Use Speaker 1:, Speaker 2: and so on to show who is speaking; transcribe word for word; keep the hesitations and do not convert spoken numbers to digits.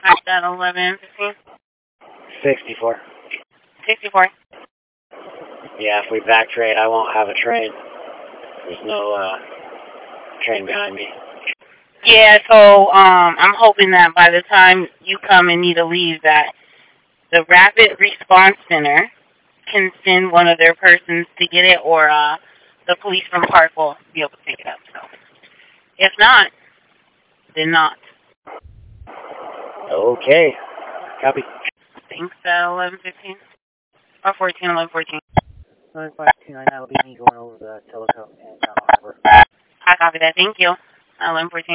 Speaker 1: I got eleven fifteen.
Speaker 2: sixty-four.
Speaker 1: sixty-four.
Speaker 2: Yeah, if we back trade, I won't have a train. There's no uh, train behind me.
Speaker 1: Yeah, so um, I'm hoping that by the time you come and need to leave, that the Rapid Response Center can send one of their persons to get it, or uh, the police from Park will be able to pick it up. So, if not, then not.
Speaker 2: Okay. Copy.
Speaker 1: Thanks, uh, eleven fifteen. Or fourteen, eleven fourteen.
Speaker 3: eleven fourteen, right now will be me going over the telescope and uh, over.
Speaker 1: I copy that. Thank you. eleven fourteen.